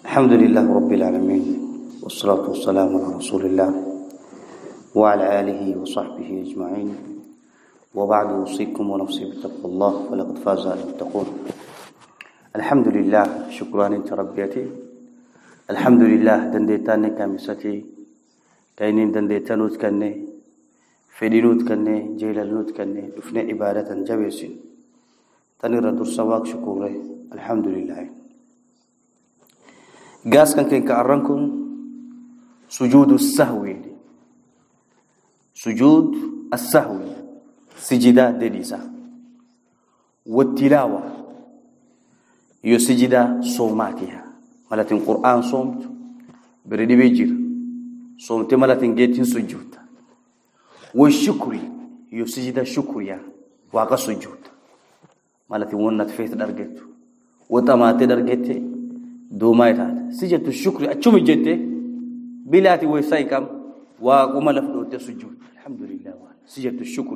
الحمد لله رب العالمين والصلاة والسلام على رسول الله وعلى آله وصحبه أجمعين وبعد أوصيكم ونفسي بتقوى الله فلقد فاز المتقون. الحمد لله شكرا أنت ربيتي. الحمد لله دنديتاني كامستي كاينين دنديتانوت كني فدينوت كني جيلالنوت كني دفنا عبادة جبيسين تنير درسواك شكوري الحمد لله. قاس كان كأرنكم سجود السهو سجود السهو سجدة دليسة والتلاوة يسجد صوماتها ملة القرآن صومت بريد بيجر صومت ملة جيت سجود والشكر يسجد شكريا واقع سجود ملة ونت فيه درجت وتمات درجت دومايتات سجدت الشكر أشوم جته بلاتي وسايكم وقوم لفظ السجود الحمد لله سجدت الشكر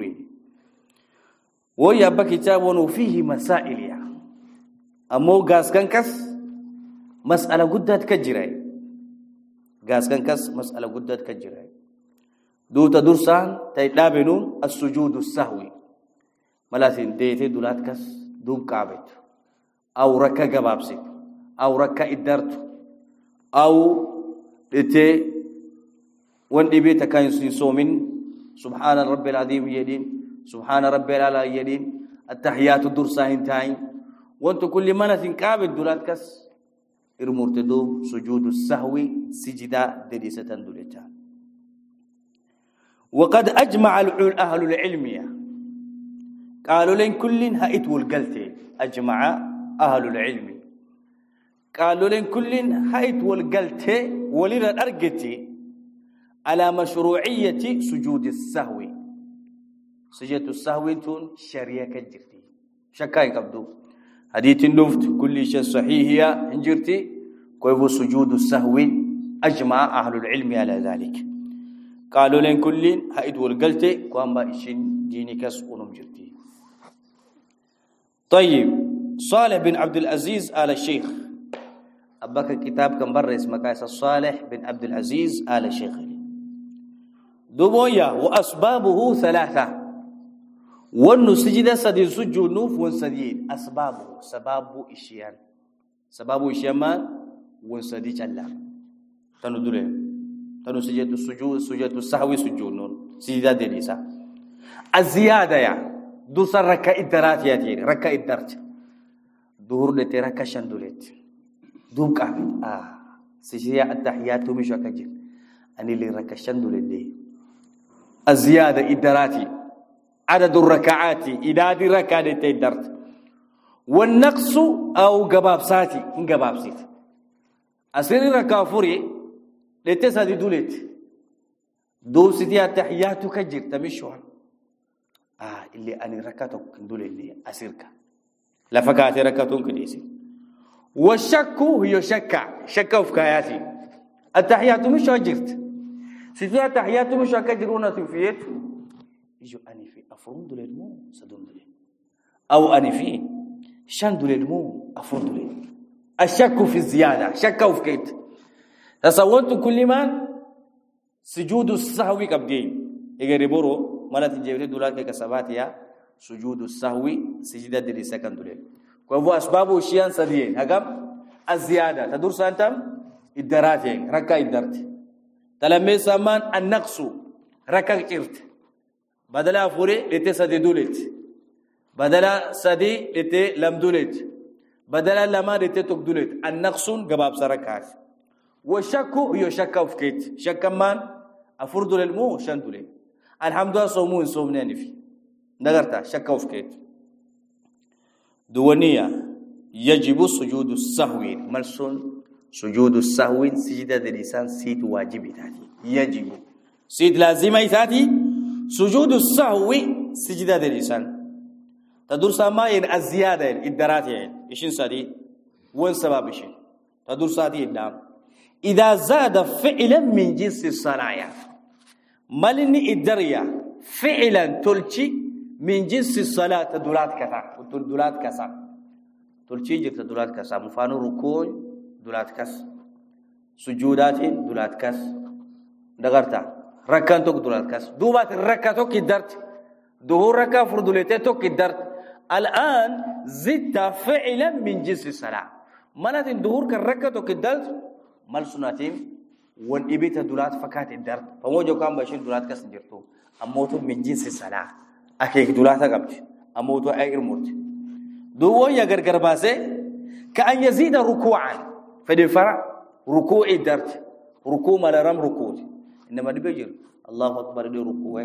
ويا بكتاب وفيه مسائل يا أمو غاس كنكس مسألة قدات كجراي غاس كنكس مسألة قدات كجراي دوتا درسان تيتلابنون السجود السهوي ملاسين ديتي دولاتكس دوم كابت أو ركا جبابسي أو ركا إدارت أو إتي وندي بيتا كان يصومين سبحان رب العظيم يدين سبحان رب العلا يدين التحيات الدرساهن تاين وانتو كل منة كابت دولاتكس إرمورتدو سجود السهو سجدا دليسة دولتا. وقد أجمع أهل العلم قالوا لين كل هائت والقلتي أجمع أهل العلم قالوا لين كل هائت والقلتي ولنا الأرقتي على مشروعية سجود السهو. سجود السهو تون شريعة كجرتي شكاي قبضو حديث النفط كل شيء صحيح هي انجرتي كيف سجود السهو أجمع أهل العلم على ذلك. قالوا لين كل هائت والقلتي قام بإشين ديني كس ونمجرتي. طيب صالح بن عبد العزيز آل الشيخ أباك كتاب كم برا اسمه كايس صالح بن عبد العزيز آل الشيخ دبويا وأسبابه ثلاثة وأنه سجد سدي سجود نوف ونسدين أسبابه سبابه إشيان سبابه إشيان ونسدي جلا تندري تنو سجد السجود سجد السهوي سجود نون سجد دليسا الزيادة يا دوسر ركع الدرات ياتي ركع الدرج ظهور لتي ركع شندولت دوك سجد التحيات مش وكجل أني اللي ركع شندولت دي الزيادة الدراتي عدد الركعات إداد ركعات الدرج والنقص أو جباب ساتي إن جباب سيت أسير ركع فوري لتسد دولت دو سيدي التحيات كجر تمشون اللي أنا ركعتك دولت اللي أسيرك لا فكات ركعتون كديسي والشك هي شك في كياتي التحيات مش أجرت سيدي التحيات مش أكجرون تفيت يجو أني في أفرون دولت مو سدون دولت أو أني في شان دولت مو أفرون دولت الشك في الزيادة شك في كيت تصورت كل ما سجود السهو كبدين يجربورو مالا تجيبتي دولات كسباتيا سجود السهو سجدة دلي سكن دولت كوفو أسبابه شيئا سدين هكذا الزيادة تدور سانتم الدراتين ركا الدرت تلمي سامان النقص ركا كيرت بدل أفوري لتي سدي دولت بدل سدي لتي لم دولت بدل لما لتي تك دولت النقص جباب سركات والشك هي شك وفكيت شك مان أفرد للمو شندولي الحمد لله صومون صومنا نفي نقرتا شك وفكيت دوانية يجب سجود السهو ملسون سجود السهو سجدة اللسان سيد واجب تاتي يجب سيد لازم تاتي سجود السهو سجدة اللسان تدور سامين الزيادة الدرات يعني إيشين سادي وين سبب إيشين تدور سادي الدام إذا زاد فعلا من جنس الصلاة ملني الدريا فعلا تلشي من جنس الصلاة دولات كذا دولات كذا تلشي جت دولات كذا مفانو ركوع دولات كذا سجودات دولات كاس دغرتا ركان توك دولات كاس دوبات ركاتو كدرت ظهور ركا فردولتو كدرت الآن زدت فعلا من جنس الصلاة مالت ظهور كركاتو كدرت مال سناتين وان إبيت دولات فكات الدرت فموجو كان بشير دولات كاس جرتو أموتو من جنس الصلاة أكيد دولاتا قبل أموتو أي إرموت دو يا غرغر باسه كأن يزيد ركوعا فدفر ركوع الدرت ركوع مرام ركوع إنما بيجر الله أكبر دي ركوع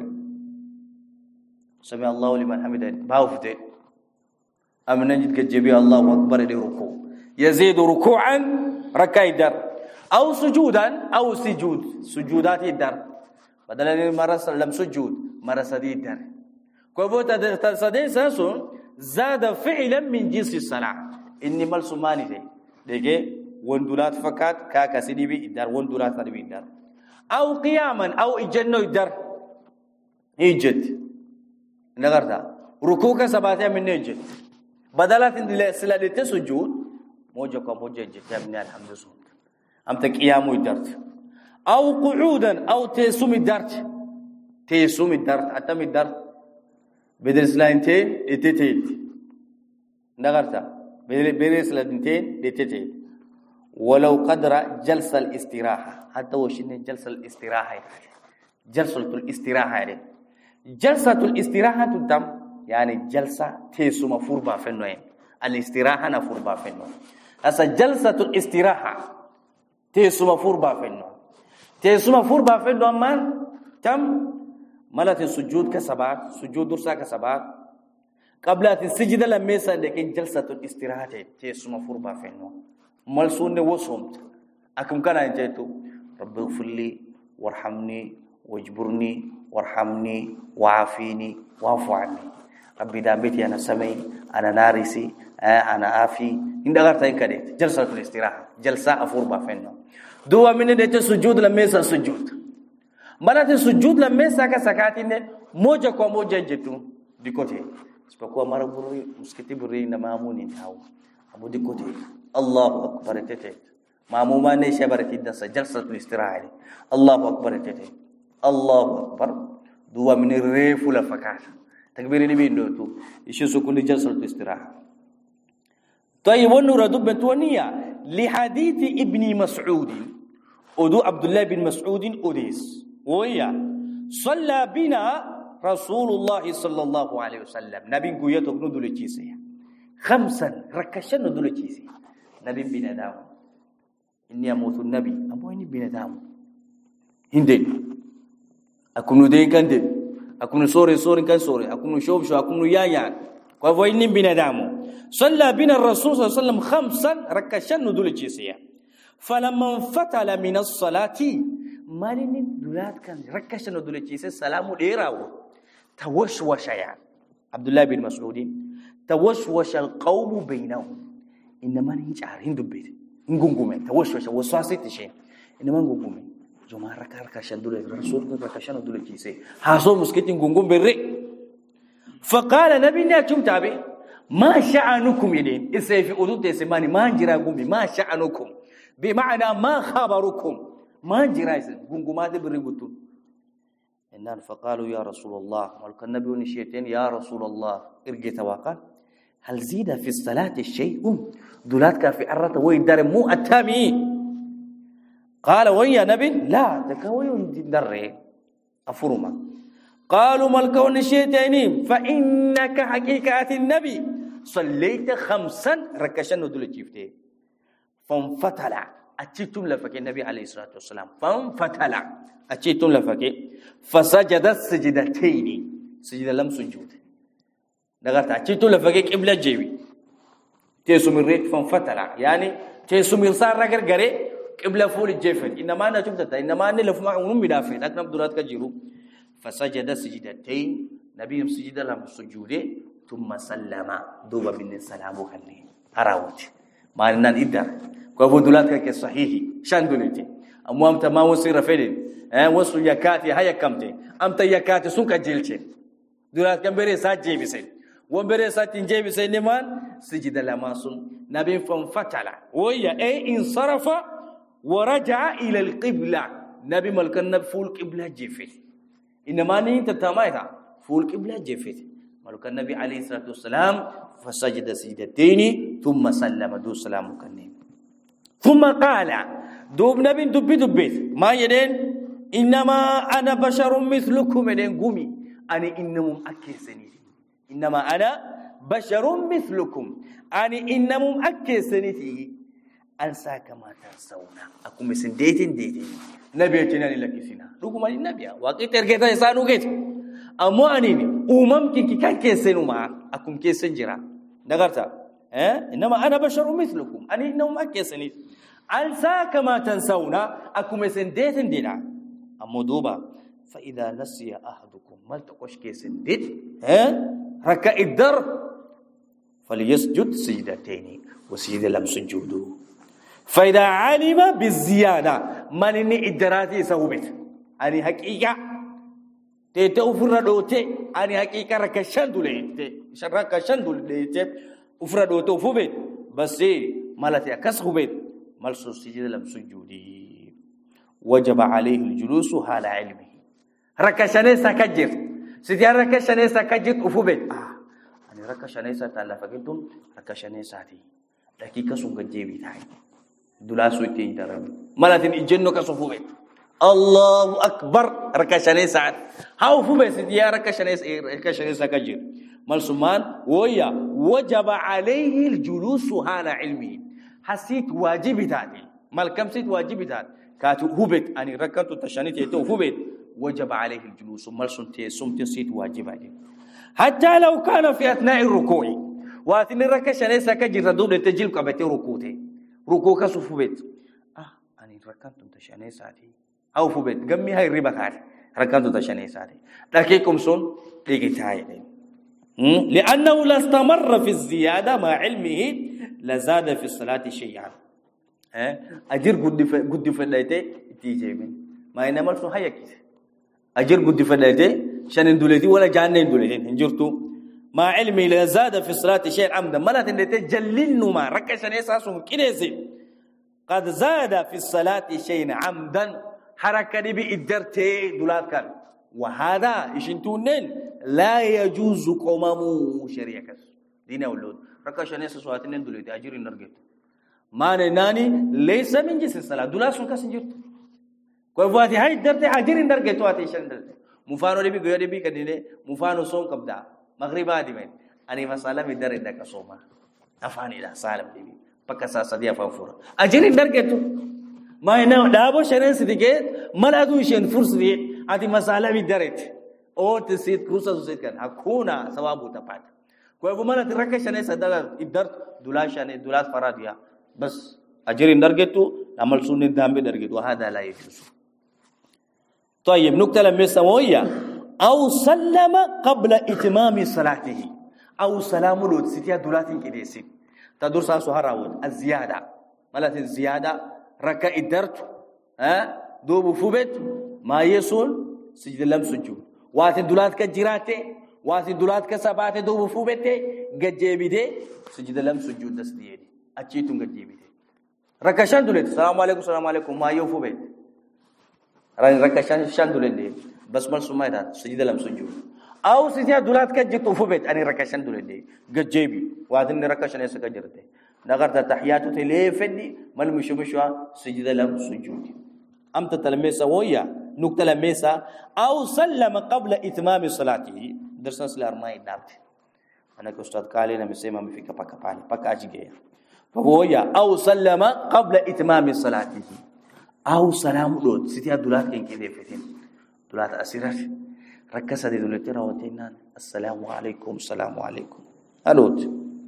سمع الله لمن حمده باوفته أم نجد كجبي الله أكبر دي ركوع يزيد ركوعا ركع الدر أو سجودا أو سجودات الدر بدل مرة لم سجود مرة سدي الدر كوبوت تسدي ساسون زاد فعلا من جنس الصلاة إني مال سماني دي وندولات فقط كاكا سيدي بي الدر وندولات سيدي بي الدر أو قياما أو إجنو الدر إجد نغرتا ركوكا سباتها من إجد بدلات سلالة سجود موجة كموجة إجد من الحمد لله أم تقيامو الدر أو قعودا أو تيسوم الدر أتم الدر بدرس لانتين اتتيت نغرتا بدرس لانتين اتتيت ولو قدر جلسة الاستراحة حتى وشين جلسة الاستراحة جلسة الاستراحة تتم يعني جلسة تيسو مفوربا في النوين الاستراحة نفوربا في النوين هسا جلسة الاستراحة تيسو مفوربا في النوين تيسو مفوربا في النوين من تم ملت السجود كسبات سجود درسا كسبات قبل السجدة لما يسأل لكن جلسة الاستراحة تيسو مفوربا في النوين ملسون وصمت أكم كان أنتيتو رب اغفر لي وارحمني واجبرني وارحمني وعافيني واعف عني ربي دامتي أنا سمي أنا نارسي أنا آفي إن دغرت إن كديت جلسة الاستراحة جلسة أفور بافنو دوا من ديت سجود لما يسا سجود مرات السجود لما يسا كسكاتين موجة كوا موجة جتو ديكوتي سبقوا مرة بري مسكتي بري نماموني نهاو أبو ديكوتي الله أكبر تتت ماموما نيشا بركيدا جلسة الاستراحة الله أكبر تتت الله أكبر دوا من الريف ولا فكار تكبير نبي ندوتو إيش سكون جلسة الاستراحة طيب ونرد بتونية لحديث ابن مسعود أدو عبد الله بن مسعود أديس ويا صلى بنا رسول الله صلى الله عليه وسلم نبي قويته ندول كيسيا 5 ركشن ندول كيسيا نبي بنا دام إني أموت النبي أبو إني بنا دام هندي أكون دين كندي أكون سوري كان سوري أكون شوف أكون يا كيف إني بنا دام صلى بنا الرسول صلى الله عليه وسلم 5 ركشن ندول كيسيا فلما انفتل من الصلاة مالين دولات كان ركشن ندول كيسيا سلام ديراو توشوش يعني عبد الله بن مسعود توشوش القوم بينهم إنما نيجارين دبيت نقومين توشوش وسواسيت شيء إنما نقومين جماعة ركشن دول الرسول ركشن دول كيسيا حاسو مسكتين نقوم بري فقال نبينا كم تابع ما شأنكم يدين إسي في أدود تسماني ما نجراكم ما شأنكم بمعنى ما خبركم ما نجرايس قومات بريغوتون إنان فقالوا يا رسول الله ملك النبي ونشيتين يا رسول الله ارجع توقع هل زيد في الصلاة الشيء دولاتك في أرة ويدار مو أتامي قال ويا نبي لا تكوي در أفرما قالوا ملك ونشيتين فإنك حقيقة النبي صليت 5 ركشن دول جيفتي فانفتل أتيتم لفك النبي عليه الصلاة والسلام فانفتل أتيتم لفك فسجد السجدتين سجد لم سجود نغرت أتيتم لفك قبل جيبي تيسوم الريت فانفتل يعني تيسوم الصار رجل جري قبل فول الجيفن إنما أنا شفت إنما أنا لفما ونم بدافع لكن بدرات كجيرو فسجد السجدتين نبيهم سجد لم سجوده ثم سلم دوبا من السلام وخليه هراوت ما لنا إدار كوفو دولاتك كصحيح شان دولتي أموام تما وصير فيدين وصل يكاتي هيا كمتي أمت يكاتي سونك جيلتي دولات كم بري سات جيبسين وبري سات جيبسين نمان سجد لما سن نبي فم فتلا ويا أي انصرف ورجع إلى القبلة نبي ملكنا فول قبلة جفت إنما نين تتمايتا فول قبلة جفت ملك النبي عليه الصلاة والسلام فسجد سجدتين ثم سلم دو سلام كنيم ثم قال دوب نبي دبيت ما يدين إنما أنا بشر مثلكم يدين قومي أنا إنهم أكسني إنما أنا بشر مثلكم أنا إنهم أكسني أنسى كما تنسون أكون سنديتين نبي أتناني لك سنا ركوم النبي وقت تركت إنسان وقت أمو أنيني كي كان كيسنو ما أكون كيسن جرا نقرتا إنما أنا بشر مثلكم أنا إنهم أكسني أنسى كما تنسون أكون سنديتين دينا أمو دوبا فإذا نسي أحدكم ما تقوش كيسن ديت ركع الدر فليسجد سجدتين وسجد لم سجودوا فإذا علم بالزيادة من إني إدراتي سهوبت أني حقيقة تأفر دوتي أني حقيقة ركشان دولت ركشان دولت أفر دوتو فوبت بس مالتي أكس هوبت مالسو سجد لم سجودي وجب عليه الجلوس حال علمه ركشان سكجر سيدي ركشان سكجر أفوبت أني ركشان ساتلا فقدم ركشان ساتي دقيقة سونغجيبي تاعي دلاسو تين درم مالتين إجنو كسفوبت الله أكبر ركشاني ساعت هاو فوبت يا ركشاني سكجر مالسمان ويا وجب عليه الجلوس على علمه حسيت واجب تاتي مال كم سيت واجب تات كاتو فوبت أني ركنت تشاني تيتو فوبت وجب عليه الجلوس مالسون تي سمت سيت واجب عليه حتى لو كان في أثناء الركوع واتني ركشاني سكجر دول تجيل كبتي ركوتي ركوع كسفوبت أني ركنت تشاني ساتي أو فوبت جمي هاي ربكات ركنت تشاني ساتي لكنكم سون لقيتاي لأنه لا استمر في الزيادة مع علمه لزاد في الصلاة شيئا أجر قد فدايته تيجي من ما ينمر سو هيك أجر قد فدايته شان دولتي ولا جان دولتي انجرتو مع علمه لزاد في الصلاة شيئا عمدا ما لا تندته جللن ما ركشن اساسهم كنيسي قد زاد في الصلاة شيئا عمدا حركة بإدرته دولات كان وهذا إشنتونين لا يجوز قمامو شريعة دين أولود ركشن اساسهم تنين دولتي أجر نرجت ما ناني ليس من جنس الصلاة دولا سون كسنجرت كوي فاتي هاي درت أجر نرجت واتي شندر مفانو دبي غير دبي كدينه مفانو سون كبدا مغرب عادي من أنا مسألة بدر إنك سوما أفاني لا سالم دبي بكسا سديا فافورا أجر نرجت ما هنا دابو شرين سديكه ملادو شين فرص دي هذه مسألة بدرت أو تسيد كوسا تسيد كان أكونا ثوابو تبات كوي فمانا تركشن سدلا إدرت دولا شان دولا فراديا بس أجر درجته نعمل سنة دامبي درجته وهذا لا يجوز. طيب نقطة لما سويا أو سلم قبل إتمام صلاته أو سلام لود ستيا دولاتين كديسين تدور سهراود الزيادة مالت الزيادة ركع الدرت دوب فوبت ما يسون سجد لم سجود واتن دولات كجراته واتن دولات كسبات دوب فوبت ججبيده سجد لم سجود دسديه أشيتون قديمي ركشان دولت السلام عليكم ما يوفو بيت ركشان شان دولت دي بس مال سماي ده سجد لم سجود أو سجد دولت كجت وفو بيت أنا ركشان دولت دي قديمي وهذا ركشان يسكجرته نقدر تحياته تلي فدي مال مشوا سجد لم سجود أم تتلمسا ويا نقطة لمسا أو سلم قبل إتمام صلاته درسنا سلار ما يدابت أنا كأستاذ كالينا مسيما مفيكا باكاباني باكاجي فهو أو سلم قبل إتمام صلاته أو سلام دود ستيا دولات كين كده فتين دولات أسيرات ركسة دي دولتين روتينان السلام عليكم السلام عليكم ألوت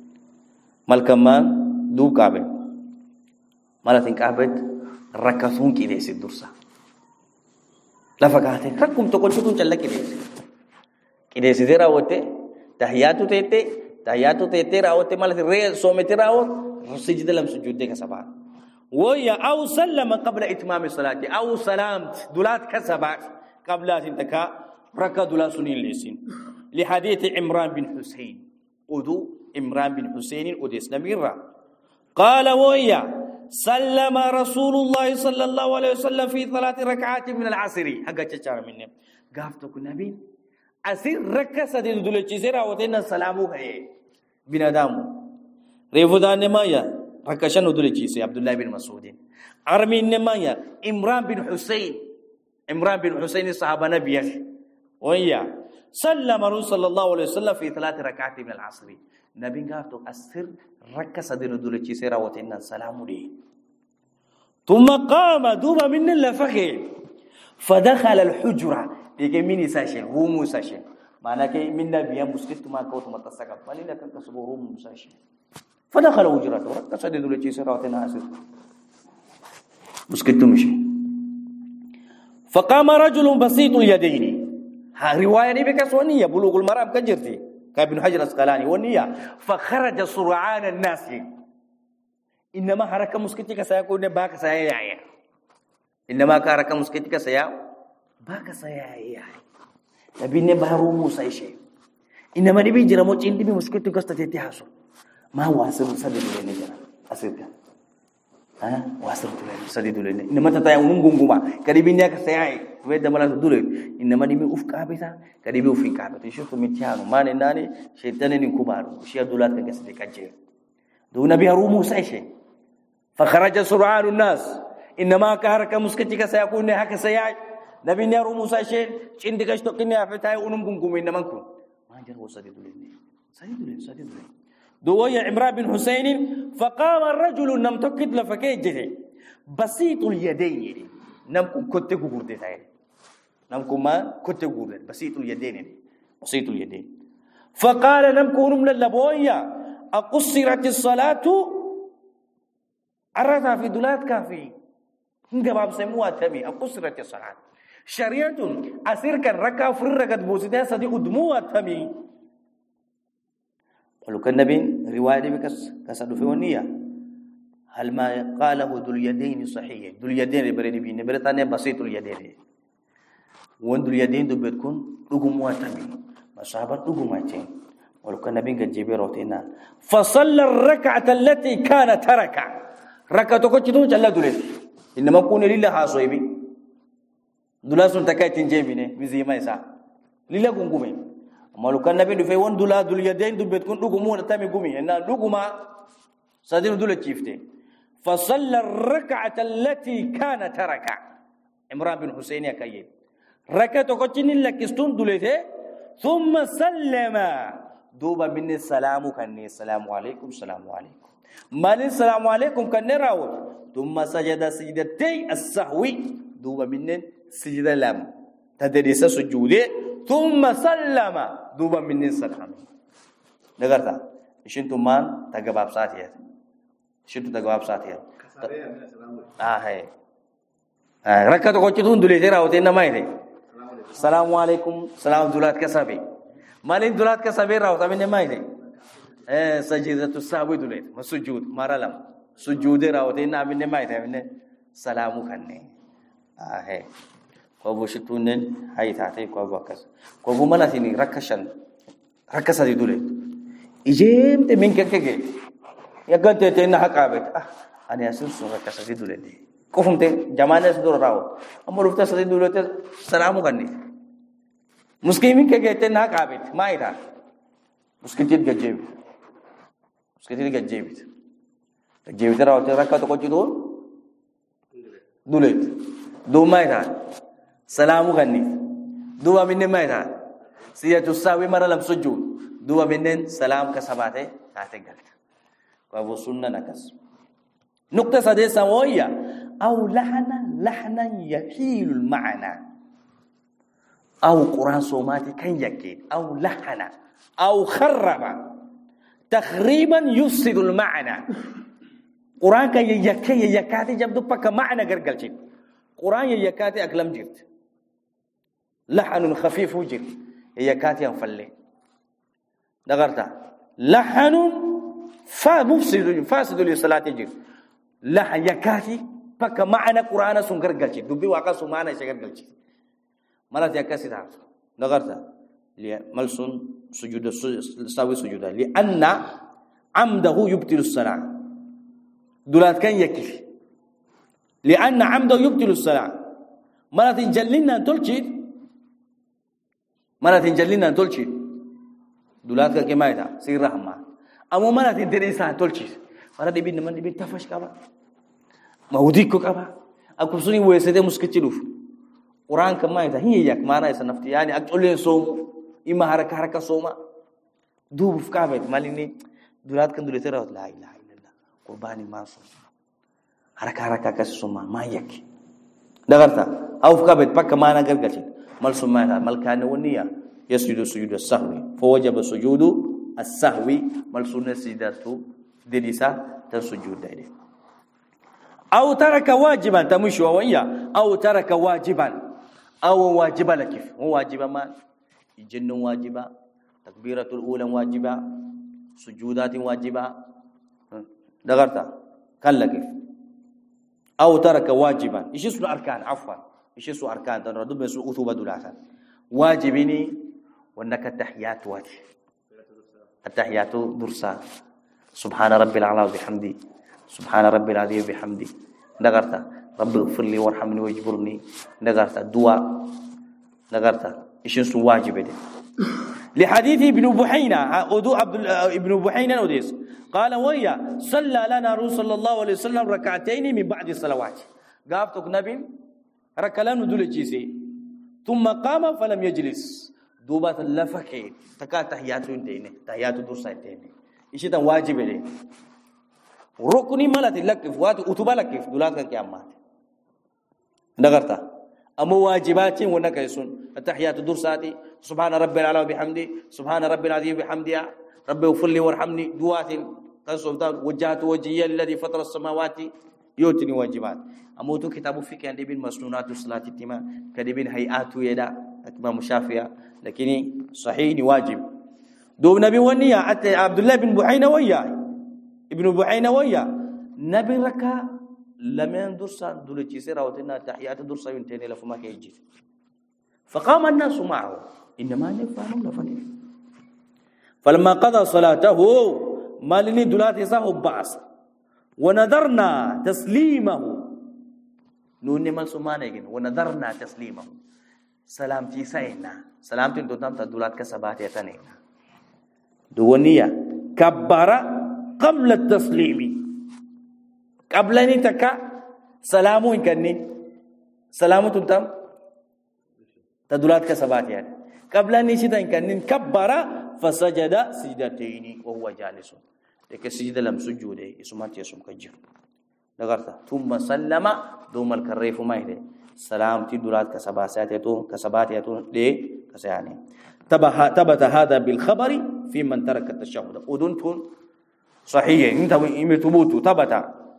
مالكمان دو كابل مالتين كابل ركثون كده سيد درسا لفقاتين ركم تقول شكون جل كده سيد روتين تحياتو تيتي راوتين مالتين ريال سومتي راوت سجد لم سجود كسبات ويا أو سلم قبل إتمام الصلاة أو سلامت دولات كسبات قبل تنتكا ركع دولات سنين لسين لحديث عمران بن حسين أدو عمران بن حسين أديس نميرا قال ويا سلم رسول الله صلى الله عليه وسلم في 3 ركعات من العصر حقا تشار منه قافتك النبي أسير ركسة دولتي سيرا وتنا سلامو هي بنادامو ريفودان نمايا ركشان دولتي سي عبد الله بن مسعود أرمين نمايا إمران بن حسين الصحابة نبيه ويا سلم رسول صلى الله عليه وسلم في 3 ركعات من العصر نبي قافتك أسير ركسة دولتي سيرا وتنا سلامو دي ثم قام دوبا من اللفخي فدخل الحجرة يجي مني ساشين روم ساشين معناه كي من نبي مسكت ما كوت ما تسقط فلي لكن كسبوا روم ساشين فدخل الحجرة ركسة دولتي سيرا وتنا أسير مسكت مشي فقام رجل بسيط اليدين ها رواية دي بكسونية بلوغ المرام كجرتي كابن حجر الأسقلاني والنية فخرج سرعان الناس إنما حركة مسكتك سيكون باك سيايا إنما حركة مسكتك سيا باك سيايا نبي نبهرو موسى شيء إنما نبي جرمو عندي مسكتك استتيتي حصل ما هو أسر سدد لنا جرا أسرك وأسر سدد لنا إنما تتايا ونغونغوما كريبين ياك سياي ويدا ملا تدول إنما نبي أفك أبدا كريبي أفك أبدا يشوف متيانو ما نناني شيطان نكبارو وشيا دولات كسر كجير دون نبي هرو موسى شيء فخرج سرعان الناس إنما كهرك مسكتك سيكون هك سياج نبي نيرو موسى شيء عندك اشتقني أفتاي ونمكم إنما كن ما جروا سديد لين دوية عمران بن حسين فقام الرجل نم تكد لفكيجه بسيط اليدين نمكم كنت غورد تاي نمكم ما كنت غورد بسيط اليدين فقال نمكم من اللبوية أقصرت الصلاة أرثا في دولات كافي هنگا باب سموها تمي أقصرت الصلاة شريعة أسير كان ركا فرقت بوسيدها صدي أدموها تمي قالوا كالنبي رواية بكس كسدو في ونية هل ما قاله ذو اليدين صحيح ذو اليدين بريد بين بريطانيا بسيط اليدين وان ذو اليدين دو بتكون أدموها تمي مصابر أدموها تمي ولو كان النبي قد جبر وتينا فصلى الركعة التي كان تركع ركعة كتشتون جل دولت إنما كون لله حاسويبي دولا تكاي تنجيبينه مزي ما يسا لله كونكومين أما لو كان النبي دفع وان دولا دول يدين دو بتكون دوغمو نتامي كومي إن دوغما صادين دولا تشيفته فصلى الركعة التي كان تركع عمران بن حسين يا كايد ركعة كتشين لكستون دولته ثم سلم دوبا من السلام كني السلام عليكم من السلام عليكم كني راوت ثم سجد سجدتي السهو دوبا من سجد لام تدريس سجوده ثم سلم دوبا من السلام نغرتا شنتو مان تغباب ساتيه هاي ركعت كوچتون دولي راوت انما هي السلام عليكم سلام دولات كسبي مالين دولات كسبي راوت امين ما هي سجدة السهو دولت مسجود مرلم سجود راوت ان امين ما هي سلام كني هي كوبوشتون هاي تاتي كوبوكس كوبو ملاتني ركسه دي دولت اجيم تمين كككه يغنت تينا حقابت انا اسس ركسه دي دولت كوفمت جمانه سدور راو امرفتا سدي دولت سلام كني مسكيمين ككه تينا حقابت ما يدا مسكتيت جيبت راو ركعه كوچدون دولت دو ما يدا سلام كني دو من ما يدا سيادة الساوي مرة لم سجود دو من سلام كسباته تاتقلت وابو سنة نكس نقطة سادسة وهي أو لحنا يكيل المعنى أو قرآن صوماتي كان يكيل أو لحنا أو خرب تخريبا يفسد المعنى قرآن كان يكاتي جبدو بك معنى قرقلتين قرآن يكاتي أكلم جرت لحن خفيف وجر يكاتي أنفلي دغرتا لحن فاسد للصلاة جر لحن يكاتي بك معنى قرآن سنقرقلتين دبي واقع سمعنى شقرقلتين مالات يكاسي تعرف دغرتا ملسون سجود ساوي سجودا لأن عمده يبطل الصلاة دولات كان يكفي لأن عمده يبطل الصلاة مرة تنجلنا أن تلشي دولاتك كما يدا سير رحمة أما مرة تنتريسان تلشي مرة دبين من دبين تفش كبا ما وديكو كبا أكو سوني ويسده مسكتشلوف قرآن كما يدا هي ياك ما أنا يسنفتي يعني أقولين صوم إما حركة صوما دوب في كابت ماليني دولات كن دولتي راوت لا إله إلا الله قرباني ما صوم حركة كسوما ما يك دغرتا أو في كابت بك ما أنا قرقشين مال سمعنا مال كان ونيا يسجد سجود السهو فوجب سجود السهو مال سنة سجدته دليسا تسجود دايره أو ترك واجبا تمشي ويا أو ترك واجبا أو واجب لك هو واجب ما الجن واجبا تكبيرة الأولى واجبا سجودات واجبا دغرتا كان لك أو ترك واجبا إيش اسمه أركان عفوا إيش اسمه أركان تنردو بسوا أثوبة دولاتا واجبني وأنك التحيات واجب التحيات درسا سبحان ربي الأعلى وبحمدي سبحان ربي العظيم وبحمدي نغرتا رب اغفر لي وارحمني واجبرني نغرتا دعاء نغرتا إيش اسمه واجب ده لحديث ابن بحينة ابن بحينة أوديس قال ويا صلى لنا رسول صلى الله عليه وسلم ركعتين من بعد الصلوات قافتك نبي ركلان دول جيسي ثم قام فلم يجلس دوبات اللفكين تكا تحياتو انتيني تحياتو درسا انتيني إيش ده واجب ده ركني مالت لكف وات أتوبا لكف دولات كيامات نغرتا أما واجباتي ونك يسون التحيات درساتي سبحان ربي العلى وبحمدي سبحان ربي العظيم وبحمدي ربي اغفر لي وارحمني دعوات كسلطان وجهت وجهي الذي فطر السماوات يوتني واجبات أما تو كتاب فيك عندي بين مسنونات الصلاة التما كدبين هيئات يدا أكما مشافية لكني صحيح واجب دو نبي ونيا عبد الله بن بحينة ويا ابن بحينة ويا نبي ركا لمن درسا دول جيسيرا وتنا تحيات درسا ينتهي لفما كيجي فقام الناس معه إنما نفعلون فني فلما قضى صلاته مالني دولات يساه بعص ونذرنا تسليمه نون مال سمانه ونذرنا تسليمه سلامتي سينا سلامتي تنتم تدولات كسبات يتنينا دونيا كبر قبل التسليم قبل أن تكا سلامو إنكني سلامو تنتم تدولات كسبات يعني قبل أن يشيد إنكني كبر فسجد سجدتين وهو جالس لك سجد لم سجوده اسمات يسوم كجر لغرتا ثم سلم دوم الكريف ما يده سلام تدولات كسبات يتون دي كسياني تبت هذا بالخبر في من ترك التشهد ودنتون صحيح انت يمتبوتوا تبت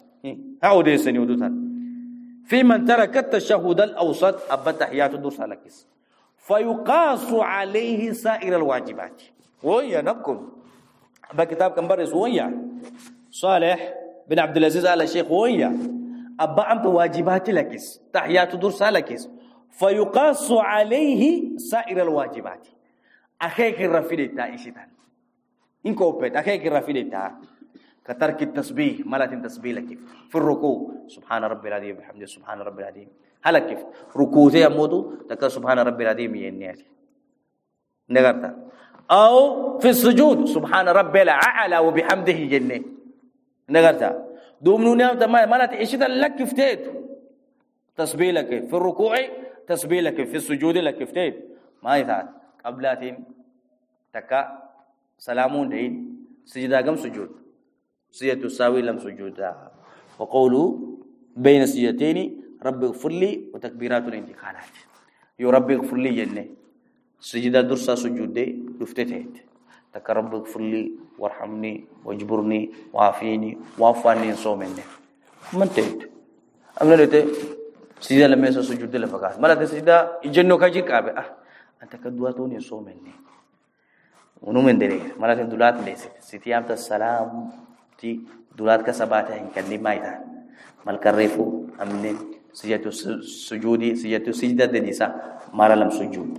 هاودي سني ودوتان في من ترك التشهد الأوسط أبا تحيات الدرس لكس فيقاس عليه سائر الواجبات ويا نبكم أبا كتاب كم برس ويا صالح بن عبد العزيز آل الشيخ ويا أبا أمت واجبات لكس تحيات الدرس لكس فيقاس عليه سائر الواجبات أخيك الرفيدة إيشتان إنكو بيت أخيك الرفيدة كترك التسبيح مالت التسبيح لكيف في الركوع سبحان ربي العظيم بحمده سبحان ربي العظيم هلا كيف ركوع زي مودو تك سبحان ربي العظيم ينياتي نغرتا او في السجود سبحان ربي الاعلى وبحمده جنة نغرتا دومنونيا مالت ايشتا لك كفتيت تسبيح لك في الركوع تسبيح لك في السجود لك كفتيت ما يثال قبلاتين تك سلامون دين سجدا قم سجود سجدة الساوي لم سجودا وقولوا بين السجدتين رب اغفر لي وتكبيرات الانتقالات يا رب اغفر لي جنة سجدة درسا سجود دي دفتتهت تك رب اغفر لي وارحمني واجبرني وعافيني وعفاني صومني من تهت أمنا لته سجدة لم يسا سجود لفقات ما لا سجدة يجنو كاجي كابه أنت كدواتوني صومني ونومن دري ما لا تدولات ليس ستيام السلام تي دولات كسباتها إن كان لماذا ملك الريفو أمنين سجدة سجودي سجدة دنيسا ما لم سجود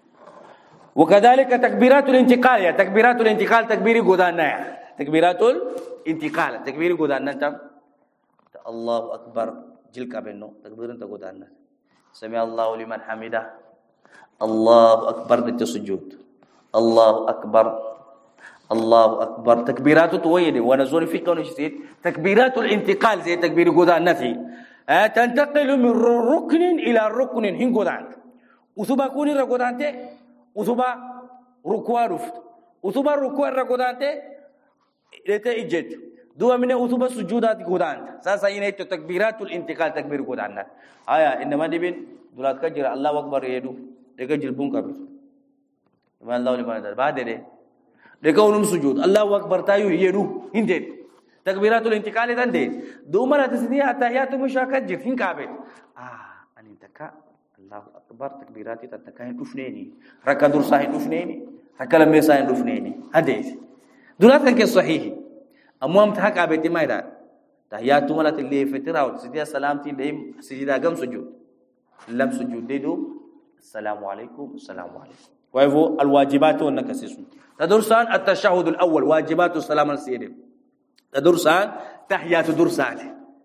وكذلك تكبيرات الانتقال يا تكبيرات الانتقال تكبير غدانا تكبيرات الانتقال تكبير غدانا تم الله أكبر جل كابنو تكبير تقودنا سمع الله لمن حمده الله أكبر للسجود الله أكبر الله أكبر تكبيرات طويلة ونزول في كون شديد تكبيرات الانتقال زي تكبير قدان نفي تنتقل من ركن إلى ركن هن قدان وثبا كوني رقدان تي وثبا ركوع رفت وثبا ركوع رقدان تي لتا إجت دوا من وثبا سجودات قدان ساسا ينهي تكبيرات الانتقال تكبير قدان آية إنما دبين دولات كجر الله أكبر يدو لكا جلبون كبير ما الله لمن دار بعد ده لكا ونم سجود الله أكبر تايو يدو هندي تكبيرات الانتقال تندي دوما تسدي التحيات مشاكل جر هن كابل أن انتكا الله أكبر تكبيراتي تتكاين دفنيني ركع درساين دفنيني ركع لمساين دفنيني حديث دولات كان صحيح أمام تحق أبيتي ما يدار تحيات ملات اللي فتراو سيدي سلامتي لهم سجدا قم سجود لم سجود ديدو السلام عليكم السلام عليكم ويفو الواجبات والنكسيس تدرسان التشهد الأول واجبات السلام السيدي تدرسان تحيات درسات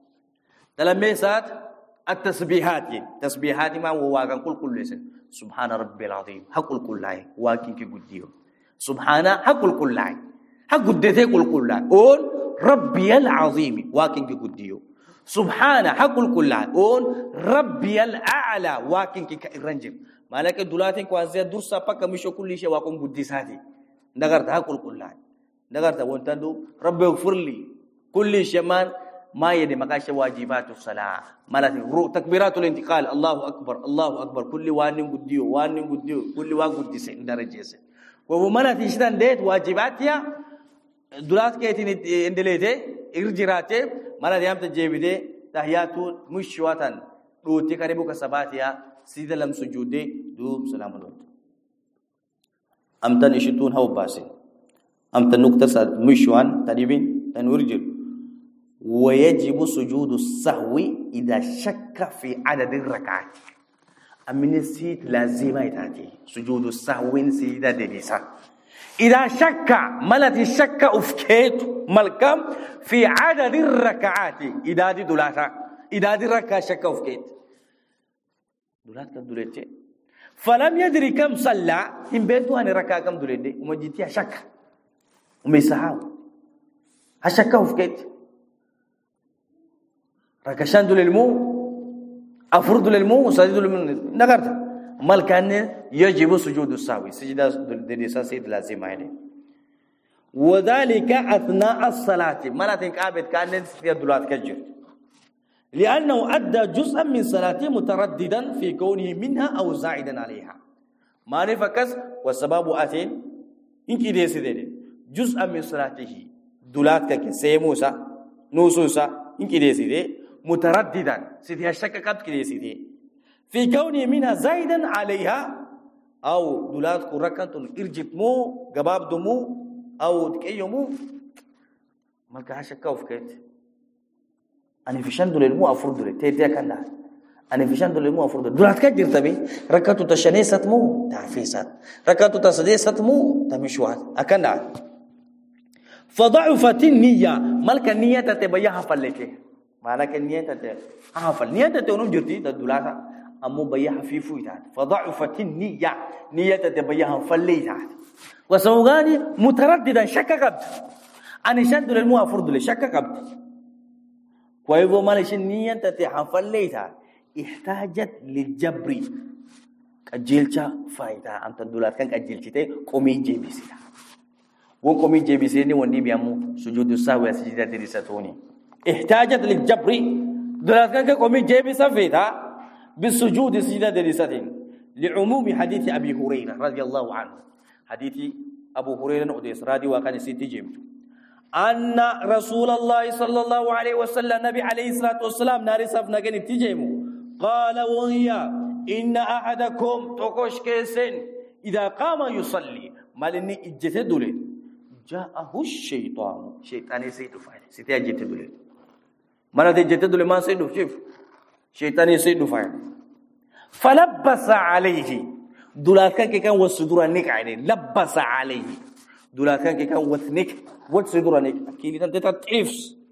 تلميسات التسبيحات تسبيحات ما هو واقع كل لسان سبحان ربي العظيم حق الكل واقع كي قديو سبحان حق الكل حق قدته كل اون ربي العظيم واقع كي قديو سبحان حق الكل اون ربي الاعلى واقع كي كرنجم مالك دولاتين كوازيا درسا بك مشو كل شيء واقع قدساتي نغرت حق الكل نغرت وانتدو ربي اغفر لي كل شيء ما يدي مقاش واجبات الصلاة مالت تكبيرات الانتقال الله أكبر كل وان قديو كل وان قدس درجة وهو مالت يشتن ديت واجباتها دولات كيتين اندليته ارجراته مالت يام تجيبده تحيات مشواتن روتي كريبو كسباتها سيد لم سجوده دوم سلام الله أمتن يشتون هو باسي أمتن نكتر مشوان تنيبين تنورجل ويجب سجود السهو إذا شك في عدد الركعات أمن السيد لازمة تاتي سجود السهو سيدة دليسة إذا شك ملت الشك أفكيت ملكم في عدد الركعات إذا دي دولاتا إذا دي ركع شك أفكيت دولات كم دولتي فلم يدري كم صلى إن بيتو أن ركع كم دولتي ومجيتها شك وميسحاو هشك أفكيت ركشان دول المو أفرد للمو وسجد للمو نقرت مال كان يجب سجود السهو سجدة دليسا سيد لازم عليه وذلك أثناء الصلاة ما تنكابت كان في دولات كجر لأنه أدى جزءا من صلاته مترددا في كونه منها أو زائدا عليها ما نفكس والسبب أتين إنك ديسي جزءا من صلاته دولات كسيموسا نوسوسا إنك ديسي مترددا سيدي الشك قبل كده سيدي في كوني منها زايدا عليها أو دولات كركنت إرجت مو جباب دمو أو تكيمو مالك هالشك وفكت أنا في شان دول المو أفرد دول تيجي كنا أنا في شان دول المو أفرد دولات كجير تبي ركعتو تشنيست مو تعفيسات ركعتو تصديست مو تمشوات أكنا فضعفت النية مالك النية تتبيها فلكه مالك النية تتحفل نية تتونم جرتي تدولاتا أمو بيها في فويتات فضعفت النية نية تتبيها فليتات وسوغاني مترددا شك قبل أنا شد للمو أفرد لي شك قبل ويبو مالش النية تتحفل ليتات احتاجت للجبر كجيلشا فايتا أنت دولات كان كجيلشتي قومي جيبي سيدا وقومي جيبي سيدي وندي بيامو سجود السهو سجدة دريستوني احتاجت للجبر دولات كان قومي جيبي سفيتا بالسجود سجدة دريستين لعموم حديث أبي هريرة رضي الله عنه حديث أبو هريرة نقدس رادي وكان سيتي جيمت أن رسول الله صلى الله عليه وسلم نبي عليه الصلاة والسلام نارسف نجن تجيمو قال وهي إن أحدكم تقوش كيسن إذا قام يصلي مالني إجتدولي جاءه الشيطان شيطان يسيد فاعل سيتي إجتدولي مالا إجتدولي ما سيد شوف شيطان يسيد فاعل فلبس عليه دولات كان وسدور نك عيني لبس عليه دولات كان وثنك وسدور نك أكيد أنت تتعفس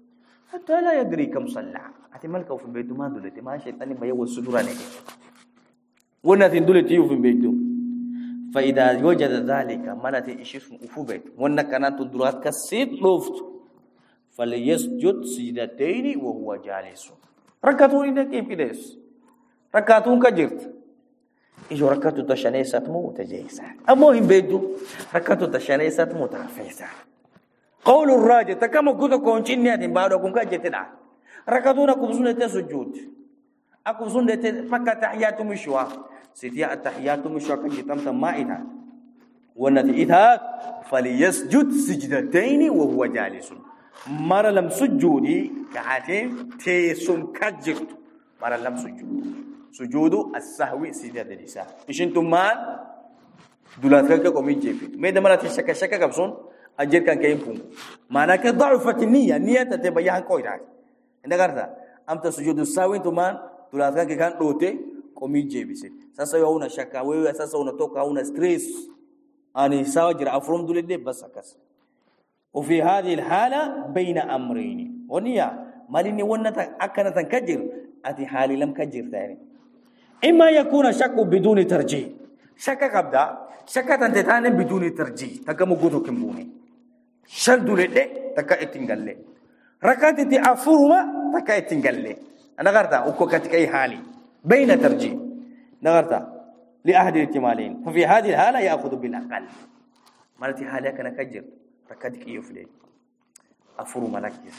حتى لا يدري كم صلى أتملك في البيت ما دولتي ما شيطاني ما يوصل صدراني ونأتي دولتي في البيت فإذا وجد ذلك ما نأتي إشيس في البيت وأن كانت الدرات كسيد لوفت فليسجد سجدتين وهو جالس ركعتون إذا كيف كديس ركعتون كجرت إيش ركعتو تشانيسات مو تجيسا أمو هم بيدو ركعتو تشانيسات مو ترفيسا قول الراجل تكما كنت كونشين نياتي بعد أكون كجتنا ركعتون أكون سنة سجود أكون سنة فكا تحيات مشوا ستيا التحيات مشوا كجتم تمائنا ونتي إذا فليسجد سجدتين وهو جالس مر لم سجودي كعاتين تيسم كجرت مر لم سجود السهو سجد النساء إيش أنتم ما دولاتك كومي جيفت ما إذا مرات شك كبسون أجر كان كيم بوم معناه كضعفة النية تتبين كويس إنت قرأت أمت سجود السهو أنتم ما دولاتك كان روتي كومي جيفت ساسا يونا شك ويا ساسا يونا توكا يونا ستريس أني ساوجر أفرم دولتي بس أكس وفي هذه الحالة بين أمرين ونيا مالني ونتا أكنت كجر أتي حالي لم كجر ثاني إما يكون شك بدون ترجيح شك قبدا شك تنتان بدون ترجيح تكمو غدو كمبوني شل دولده تكا اتنغله ركعتي افورما تكا اتنغله انا غرتا وكو كتكاي حالي بين ترجيح نغرتا لاحد الاحتمالين ففي هذه الحاله ياخذ بالاقل مالتي حالك انا كجر ركعتك يفلي افورما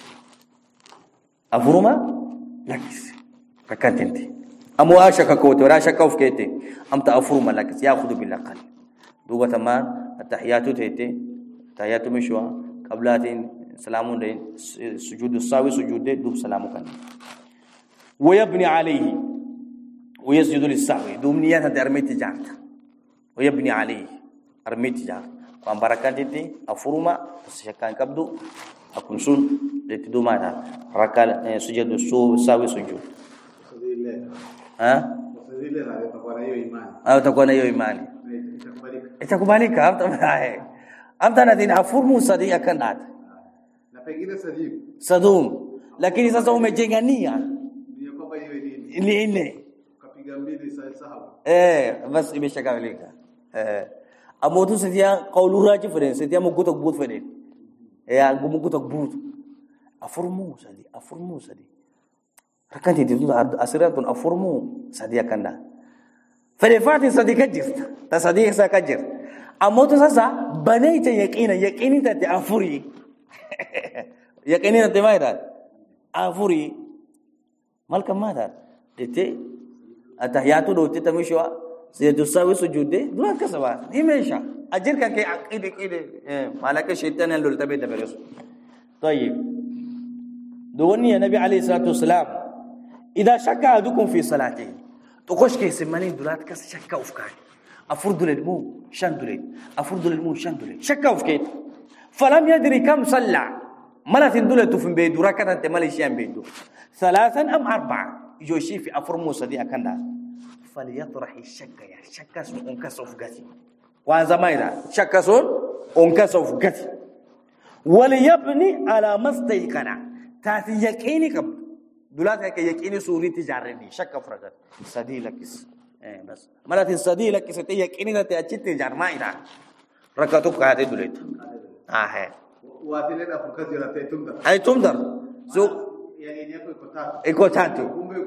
لكس ركعتنتي أمو أشك كوت ولا شك أوف كيتي أم تأفر ملك يأخذ بالأقل دوبة تمان التحيات تيتي التحيات مشوا قبلاتين سلامون دين سجود الساوي سجود دين دوب سلامو كان ويبني عليه ويسجد للساوي دوم نيات هذا أرمي تجارت ويبني عليه أرمي تجارت وأم بركات تيتي أفرما شكان كبدو أكون سون تدو ماذا ركال سجود الساوي سجود ها تكون أيو إيماني itakubalika amta nadhini afurmu sadia kanat na pengine sadum lakini sasa umejenga nia ndio kwamba iwe ile kapiga mbili sahabu bas imeshakamilika amotu sadia qawlu raji fere sadia mugutak but fere mugutak but afurmu sadi rakanti didu asiratun afurmu sadia kanda فلفاتي صديق جرت تصديق سكجر أموت ساسا بنيت يقين تأفوري يقين تمايرات أفوري مالك ما هذا تتي التحيات دو تتمشوا سيدوساوي سجوده دون كسبة إيمانشا أجر كي عقيد كده مالك الشيطان اللي تبي تبرس طيب دوني النبي عليه الصلاة والسلام إذا شك أحدكم في صلاته تقولش كيس مانين دولات كاس شكا وفكاي أفرد للمو شن دولت أفرد للمو شن دولت شكا وفكيت فلم يدري كم صلى ملات دولت في بيت ركعة أنت ماليشيان بيدو 3 أم 4 يجوشي في أفرمو صديق كندا فليطرح الشكا يا شكا سون أنكسف قتي وان زمايلا شكا سون أنكسف قتي وليبني على مستيقنا تاتي يقيني كم دولات هيك يقيني سوري تجارني شك فرقت صديلكس بس مرات صديلكس تيقيني تاتشت تجار ما إذا ركعتك هذه دولت هي واتلنا فرقت جراتي تمدر أي تمدر سو يعني يكون كتات إكوتاتو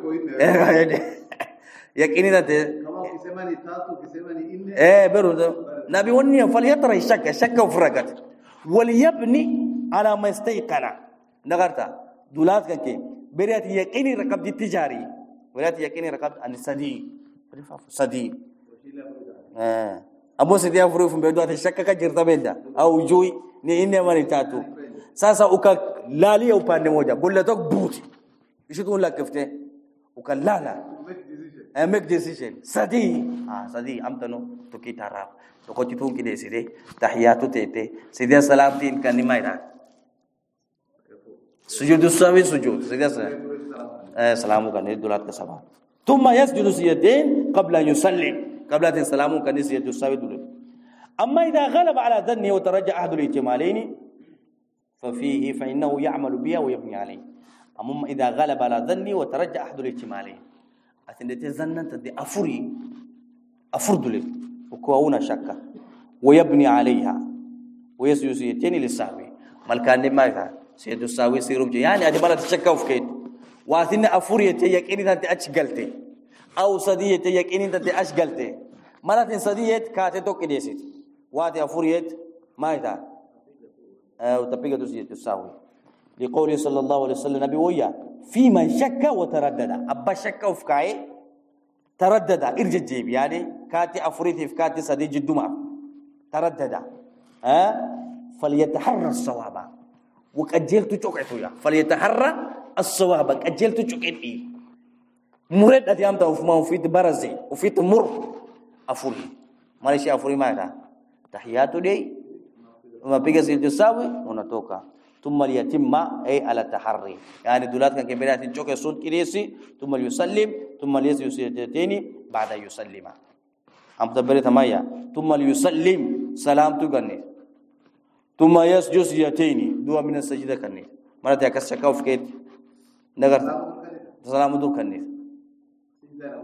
يقيني تاتي كما كسماني تاتو كسماني إنه برود نبي وني فليطرح شك فرقت وليبني على ما استيقن نغرتا دولات كي بريات يقيني ركب التجاري بريات يقيني ركب عن صديق أبو سيدي أفرو في بدوات الشكا كجرت بيدا أو جوي ني إني ماني تاتو ساسا أوكا لالي أو باندي موجا قول لك بوت إيش تقول لك كفته أوكا لا make decision صديق أمتنو تكي تراب تكوتي تون كده سيدي تحياتو تيتي سيدي سلام تين كان نمايدا سجود السهو سجود سيدي سلامو كان دولات كسبا ثم يسجد سجدين قبل أن يصلي قبل أن سلامو كان سجد السهو دولات أما إذا غلب على ظنه وترجع أحد الاحتمالين فإنه يعمل بها ويبني عليه أمم إذا غلب على ظني وترجع أحد الاحتمالين أتندت ظننت دي أفرد لك وكونا شكا ويبني عليها ويسيتين للساوي ملكان ما يفعل سيد الساوي سيروم يعني أجمل تشكا وفكيت وأثنى أفريت يكيني أنت أشغلتي أو صديت يكيني أنت أشغلتي مرات صديت كاتتو كديسيت وأثنى أفريت ما يفعل وتبقى تسيد الساوي لقول صلى الله عليه وسلم نبي ويا في من شك وتردد أبا شك وفكاي تردد ارجع جيب يعني كاتي أفريت في كاتي صديق الدماء تردد فليتحرى الصواب وكأجلت تشوكته يا فليتحرى الصواب كأجلت تشوكته مرد أتيام تأوفما وفيت برزي وفيت مر أفوري مالشي أفوري ما هذا تحياتو دي وما بيجي تساوي ونتوكا ثم ليتم أي على التحري يعني دولات كان كبيرات تشوك صوت كريسي ثم يسلم ثم يسيتيني بعد يسلم أم تبري ثمايا ثم يسلم سلام تغني ثم يسجد سجدتين دوا من السجدة كني مرة تكسر كوف كيت نقدر سلام دو كني